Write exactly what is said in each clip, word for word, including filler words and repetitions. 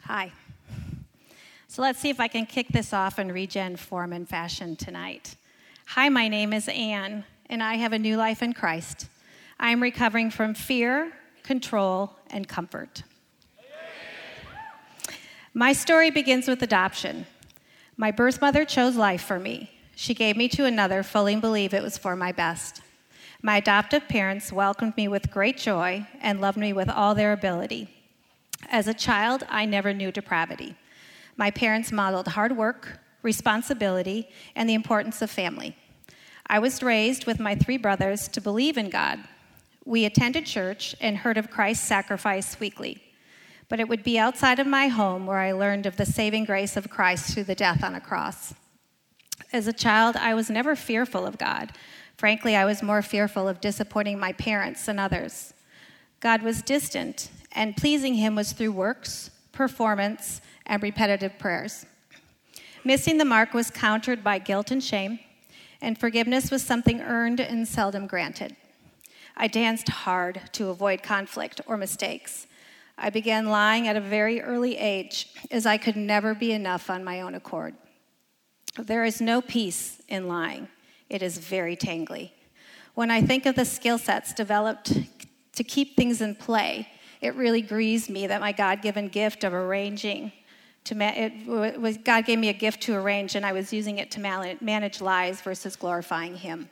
Hi. So let's see if I can kick this off in regen form and fashion tonight. Hi, my name is Anne, and I have a new life in Christ. I am recovering from fear, control, and comfort. My story begins with adoption. My birth mother chose life for me. She gave me to another, fully believe it was for my best. My adoptive parents welcomed me with great joy and loved me with all their ability. As a child, I never knew depravity. My parents modeled hard work, responsibility, and the importance of family. I was raised with my three brothers to believe in God. We attended church and heard of Christ's sacrifice weekly. But it would be outside of my home where I learned of the saving grace of Christ through the death on a cross. As a child, I was never fearful of God. Frankly, I was more fearful of disappointing my parents and others. God was distant, and pleasing him was through works, performance, and repetitive prayers. Missing the mark was countered by guilt and shame, and forgiveness was something earned and seldom granted. I danced hard to avoid conflict or mistakes. I began lying at a very early age, as I could never be enough on my own accord. There is no peace in lying. It is very tangly. When I think of the skill sets developed to keep things in play, it really grieves me that my God-given gift of arranging, to ma- it was, God gave me a gift to arrange, and I was using it to man- manage lies versus glorifying him.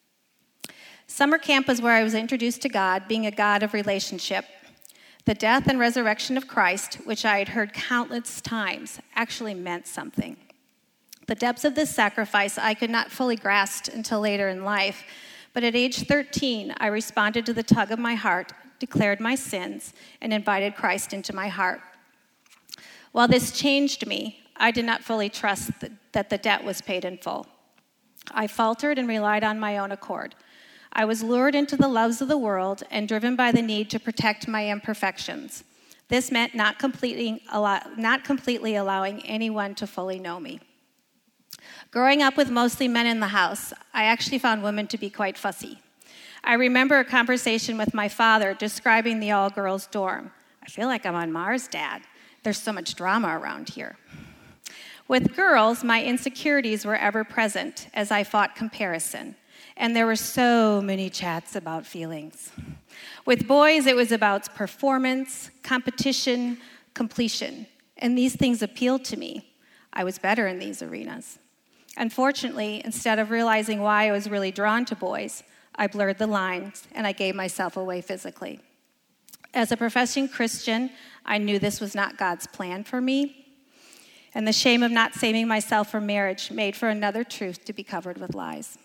Summer camp was where I was introduced to God, being a God of relationship. The death and resurrection of Christ, which I had heard countless times, actually meant something. The depths of this sacrifice I could not fully grasp until later in life, but at age thirteen, I responded to the tug of my heart, declared my sins, and invited Christ into my heart. While this changed me, I did not fully trust that the debt was paid in full. I faltered and relied on my own accord. I was lured into the loves of the world and driven by the need to protect my imperfections. This meant not completely, allow, not completely allowing anyone to fully know me. Growing up with mostly men in the house, I actually found women to be quite fussy. I remember a conversation with my father describing the all-girls dorm. I feel like I'm on Mars, Dad. There's so much drama around here. With girls, my insecurities were ever present as I fought comparison. And there were so many chats about feelings. With boys, it was about performance, competition, completion. And these things appealed to me. I was better in these arenas. Unfortunately, instead of realizing why I was really drawn to boys, I blurred the lines and I gave myself away physically. As a professing Christian, I knew this was not God's plan for me. And the shame of not saving myself for marriage made for another truth to be covered with lies.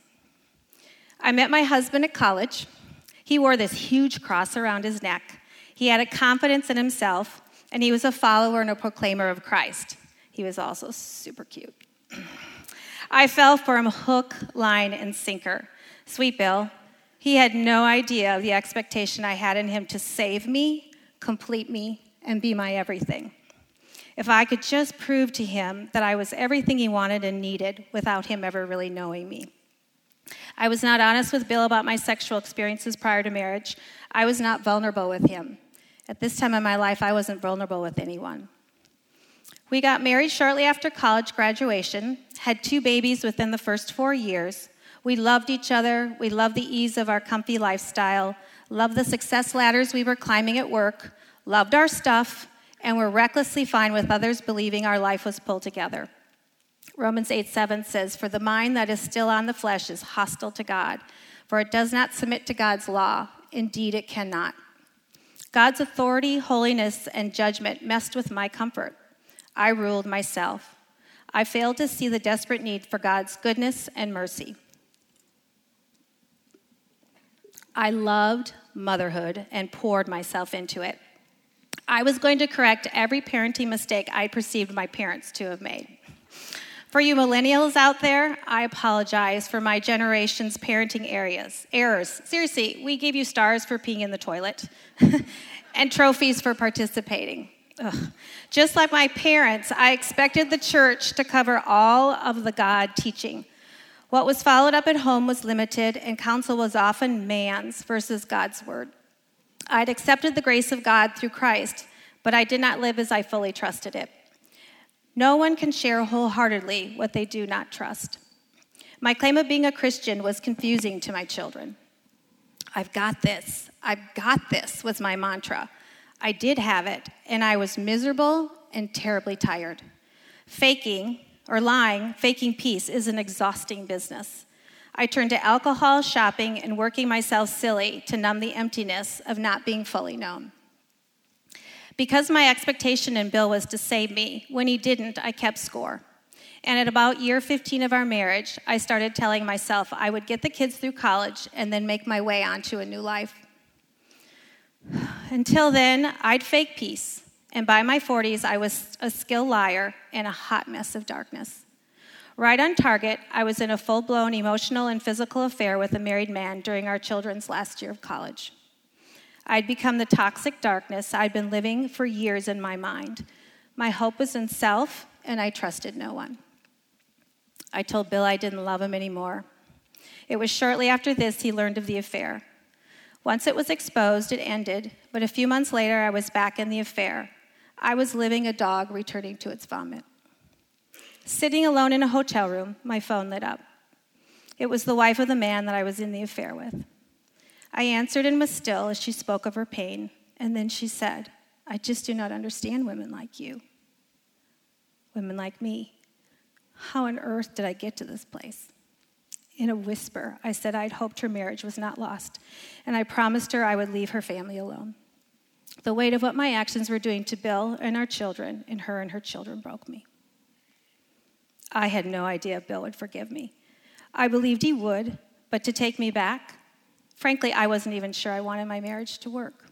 I met my husband at college. He wore this huge cross around his neck. He had a confidence in himself, and he was a follower and a proclaimer of Christ. He was also super cute. I fell for him hook, line, and sinker. Sweet Bill, he had no idea of the expectation I had in him to save me, complete me, and be my everything. If I could just prove to him that I was everything he wanted and needed without him ever really knowing me. I was not honest with Bill about my sexual experiences prior to marriage. I was not vulnerable with him. At this time in my life, I wasn't vulnerable with anyone. We got married shortly after college graduation, had two babies within the first four years. We loved each other. We loved the ease of our comfy lifestyle, loved the success ladders we were climbing at work, loved our stuff, and were recklessly fine with others believing our life was pulled together. Romans eight seven says, "For the mind that is still on the flesh is hostile to God, for it does not submit to God's law. Indeed, it cannot." God's authority, holiness, and judgment messed with my comfort. I ruled myself. I failed to see the desperate need for God's goodness and mercy. I loved motherhood and poured myself into it. I was going to correct every parenting mistake I perceived my parents to have made. For you millennials out there, I apologize for my generation's parenting areas, errors. Seriously, we gave you stars for peeing in the toilet and trophies for participating. Ugh. Just like my parents, I expected the church to cover all of the God teaching. What was followed up at home was limited, and counsel was often man's versus God's word. I'd accepted the grace of God through Christ, but I did not live as I fully trusted it. No one can share wholeheartedly what they do not trust. My claim of being a Christian was confusing to my children. I've got this. I've got this was my mantra. I did have it, and I was miserable and terribly tired. Faking or lying, faking peace is an exhausting business. I turned to alcohol, shopping, and working myself silly to numb the emptiness of not being fully known. Because my expectation in Bill was to save me, when he didn't, I kept score. And at about year fifteen of our marriage, I started telling myself I would get the kids through college and then make my way onto a new life. Until then, I'd fake peace, and by my forties, I was a skilled liar and a hot mess of darkness. Right on target, I was in a full-blown emotional and physical affair with a married man during our children's last year of college. I'd become the toxic darkness I'd been living for years in my mind. My hope was in self, and I trusted no one. I told Bill I didn't love him anymore. It was shortly after this he learned of the affair. Once it was exposed, it ended, but a few months later, I was back in the affair. I was living a dog returning to its vomit. Sitting alone in a hotel room, my phone lit up. It was the wife of the man that I was in the affair with. I answered and was still as she spoke of her pain, and then she said, "I just do not understand women like you. Women like me. How on earth did I get to this place?" In a whisper, I said I'd hoped her marriage was not lost, and I promised her I would leave her family alone. The weight of what my actions were doing to Bill and our children, and her and her children, broke me. I had no idea Bill would forgive me. I believed he would, but to take me back, frankly, I wasn't even sure I wanted my marriage to work.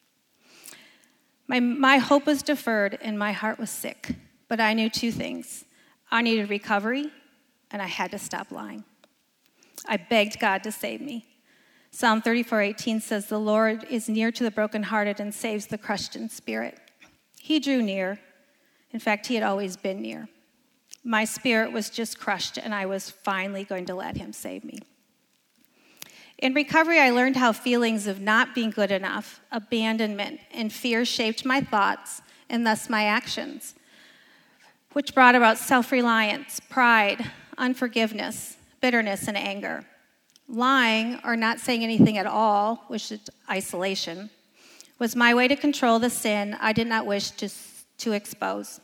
My, my hope was deferred, and my heart was sick, but I knew two things. I needed recovery, and I had to stop lying. I begged God to save me. Psalm thirty-four eighteen says, "The Lord is near to the brokenhearted and saves the crushed in spirit." He drew near. In fact, he had always been near. My spirit was just crushed, and I was finally going to let him save me. In recovery, I learned how feelings of not being good enough, abandonment, and fear shaped my thoughts and thus my actions, which brought about self-reliance, pride, unforgiveness, bitterness, and anger. Lying, or not saying anything at all, which is isolation, was my way to control the sin I did not wish to, to expose.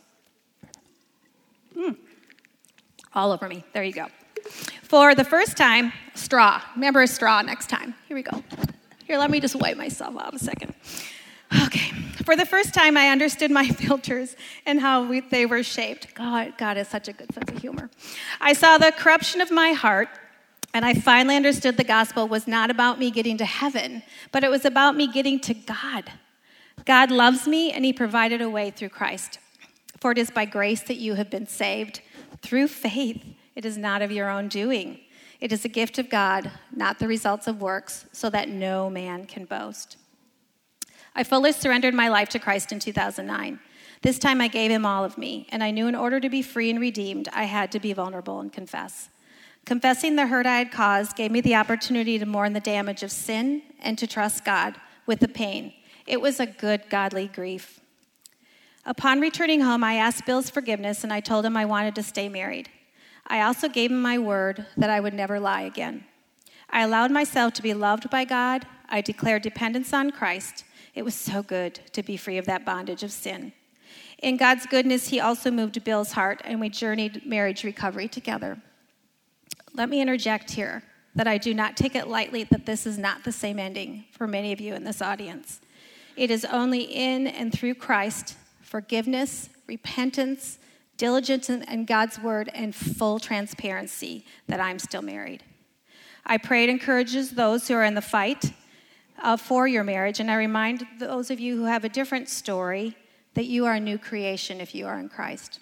Mm. All over me. There you go. For the first time, straw. Remember a straw next time. Here we go. Here, let me just wipe myself out a second. Okay. For the first time, I understood my filters and how we, they were shaped. God, God has such a good sense of humor. I saw the corruption of my heart, and I finally understood the gospel was not about me getting to heaven, but it was about me getting to God. God loves me, and he provided a way through Christ. For it is by grace that you have been saved, through faith. It is not of your own doing. It is a gift of God, not the results of works, so that no man can boast. I fully surrendered my life to Christ in two thousand nine. This time I gave him all of me, and I knew in order to be free and redeemed, I had to be vulnerable and confess. Confessing the hurt I had caused gave me the opportunity to mourn the damage of sin and to trust God with the pain. It was a good, godly grief. Upon returning home, I asked Bill's forgiveness, and I told him I wanted to stay married. I also gave him my word that I would never lie again. I allowed myself to be loved by God. I declared dependence on Christ. It was so good to be free of that bondage of sin. In God's goodness, he also moved Bill's heart, and we journeyed marriage recovery together. Let me interject here that I do not take it lightly that this is not the same ending for many of you in this audience. It is only in and through Christ, forgiveness, repentance, diligence in God's word, and full transparency that I'm still married. I pray it encourages those who are in the fight uh, for your marriage, and I remind those of you who have a different story that you are a new creation if you are in Christ.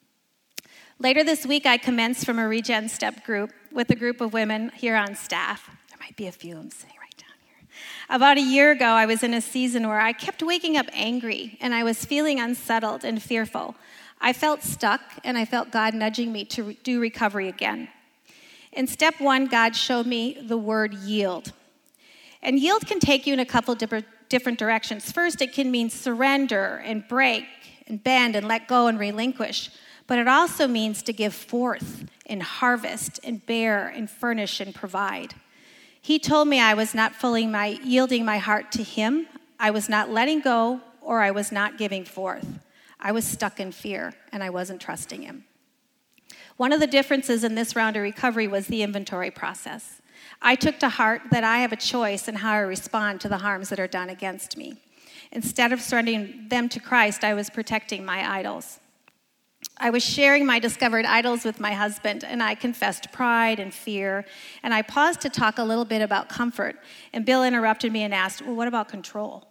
Later this week, I commenced from a Regen Step group with a group of women here on staff. There might be a few of them sitting right down here. About a year ago, I was in a season where I kept waking up angry, and I was feeling unsettled and fearful. I felt stuck, and I felt God nudging me to do recovery again. In step one, God showed me the word yield. And yield can take you in a couple different different directions. First, it can mean surrender and break and bend and let go and relinquish. But it also means to give forth and harvest and bear and furnish and provide. He told me I was not fully my, yielding my heart to him. I was not letting go, or I was not giving forth. I was stuck in fear, and I wasn't trusting him. One of the differences in this round of recovery was the inventory process. I took to heart that I have a choice in how I respond to the harms that are done against me. Instead of surrendering them to Christ, I was protecting my idols. I was sharing my discovered idols with my husband, and I confessed pride and fear, and I paused to talk a little bit about comfort, and Bill interrupted me and asked, well, what about control?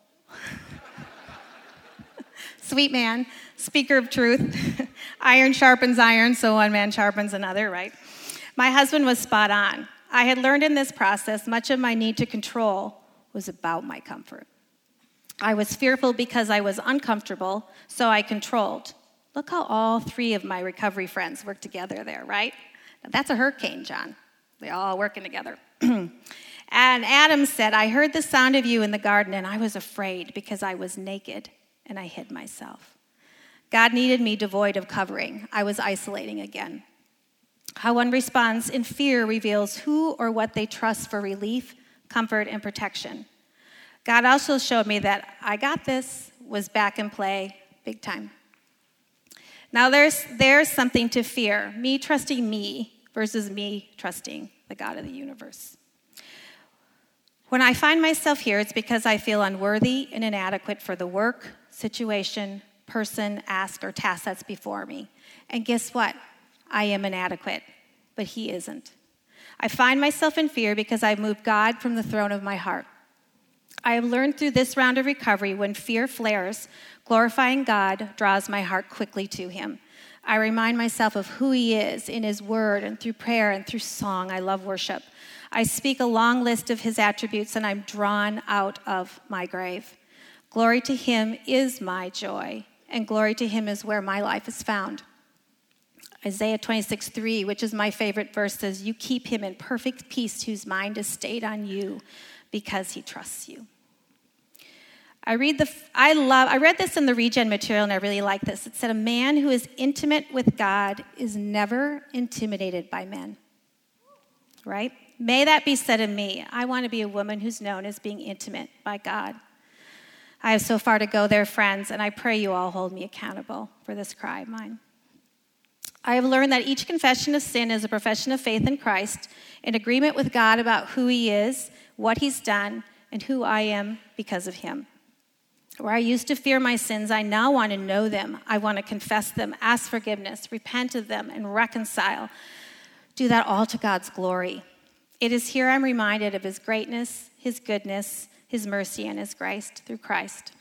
Sweet man, speaker of truth. Iron sharpens iron, so one man sharpens another, right? My husband was spot on. I had learned in this process much of my need to control was about my comfort. I was fearful because I was uncomfortable, so I controlled. Look how all three of my recovery friends work together there, right? Now, that's a hurricane, John. They're all working together. And Adam said, I heard the sound of you in the garden, and I was afraid because I was naked, and I hid myself. God needed me devoid of covering. I was isolating again. How one responds in fear reveals who or what they trust for relief, comfort, and protection. God also showed me that I got this was back in play big time. Now there's there's something to fear, me trusting me versus me trusting the God of the universe. When I find myself here, it's because I feel unworthy and inadequate for the work, situation, person, ask, or task that's before me. And guess what? I am inadequate, but he isn't. I find myself in fear because I've moved God from the throne of my heart. I have learned through this round of recovery when fear flares, glorifying God draws my heart quickly to him. I remind myself of who he is in his word and through prayer and through song. I love worship. I speak a long list of his attributes, and I'm drawn out of my grave. Glory to him is my joy, and glory to him is where my life is found. Isaiah twenty-six three, which is my favorite verse, says, you keep him in perfect peace whose mind is stayed on you because he trusts you. I read the I love I read this in the Regen material, and I really like this. It said, a man who is intimate with God is never intimidated by men. Right? May that be said of me. I want to be a woman who's known as being intimate by God. I have so far to go there, friends, and I pray you all hold me accountable for this cry of mine. I have learned that each confession of sin is a profession of faith in Christ, in agreement with God about who he is, what he's done, and who I am because of him. Where I used to fear my sins, I now want to know them. I want to confess them, ask forgiveness, repent of them, and reconcile. Do that all to God's glory. It is here I'm reminded of his greatness, his goodness, his mercy, and his grace through Christ.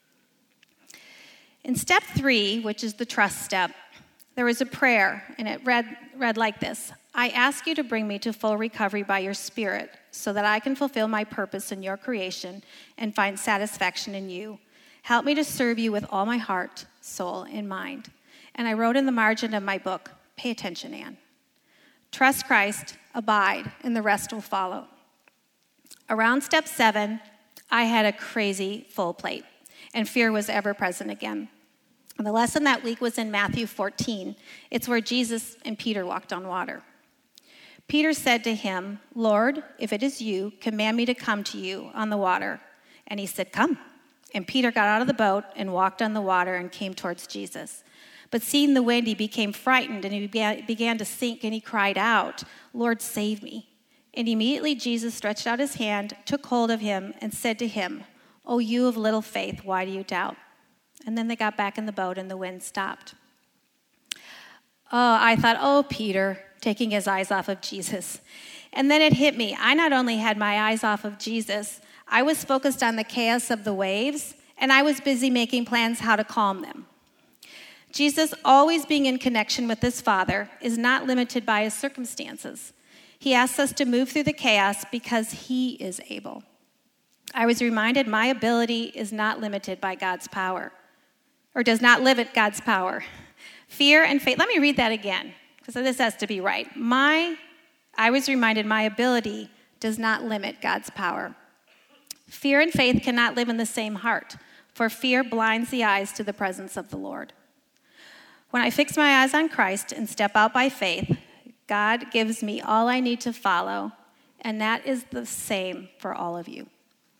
In step three, which is the trust step, there was a prayer, and it read, read like this. I ask you to bring me to full recovery by your Spirit so that I can fulfill my purpose in your creation and find satisfaction in you. Help me to serve you with all my heart, soul, and mind. And I wrote in the margin of my book, pay attention, Anne. Trust Christ, abide, and the rest will follow. Around step seven, I had a crazy full plate, and fear was ever present again. And the lesson that week was in Matthew fourteen. It's where Jesus and Peter walked on water. Peter said to him, Lord, if it is you, command me to come to you on the water. And he said, come. And Peter got out of the boat and walked on the water and came towards Jesus. But seeing the wind, he became frightened, and he began to sink, and he cried out, Lord, save me. And immediately Jesus stretched out his hand, took hold of him, and said to him, O you of little faith, why do you doubt? And then they got back in the boat, and the wind stopped. Oh, I thought, oh, Peter, taking his eyes off of Jesus. And then it hit me. I not only had my eyes off of Jesus, I was focused on the chaos of the waves, and I was busy making plans how to calm them. Jesus, always being in connection with his Father, is not limited by his circumstances. He asks us to move through the chaos because he is able. I was reminded my ability is not limited by God's power, or does not limit God's power. Fear and faith. Let me read that again, because this has to be right. My, I was reminded my ability does not limit God's power. Fear and faith cannot live in the same heart, for fear blinds the eyes to the presence of the Lord. When I fix my eyes on Christ and step out by faith, God gives me all I need to follow, and that is the same for all of you.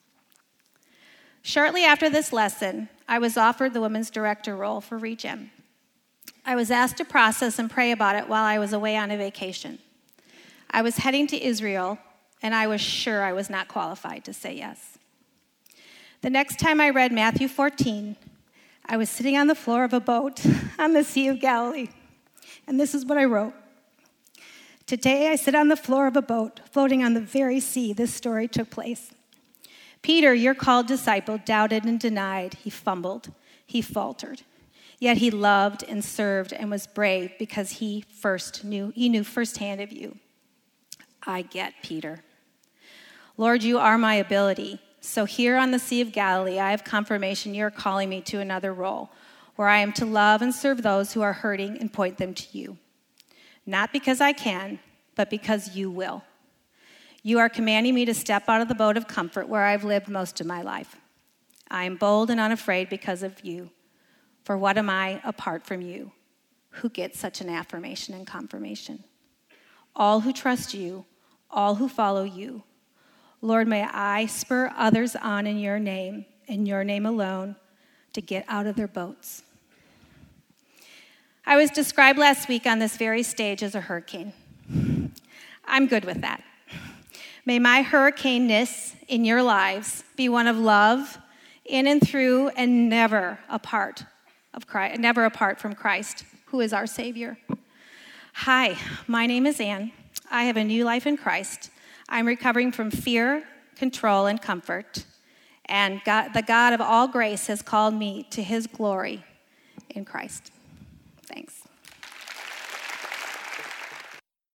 Shortly after this lesson, I was offered the women's director role for Regen. I was asked to process and pray about it while I was away on a vacation. I was heading to Israel, and I was sure I was not qualified to say yes. The next time I read Matthew fourteen, I was sitting on the floor of a boat on the Sea of Galilee, and this is what I wrote. Today I sit on the floor of a boat floating on the very sea this story took place. Peter, your called disciple, doubted and denied. He fumbled. He faltered. Yet he loved and served and was brave because he first knew, he knew firsthand of you. I get, Peter. Lord, you are my ability. So here on the Sea of Galilee, I have confirmation you're calling me to another role where I am to love and serve those who are hurting and point them to you. Not because I can, but because you will. You are commanding me to step out of the boat of comfort where I've lived most of my life. I am bold and unafraid because of you. For what am I apart from you, who gets such an affirmation and confirmation? All who trust you, all who follow you. Lord, may I spur others on in your name, in your name alone, to get out of their boats. I was described last week on this very stage as a hurricane. I'm good with that. May my hurricane-ness in your lives be one of love, in and through, and never apart of Christ, never apart from Christ, who is our Savior. Hi, my name is Ann. I have a new life in Christ. I'm recovering from fear, control, and comfort. And God, the God of all grace has called me to his glory in Christ.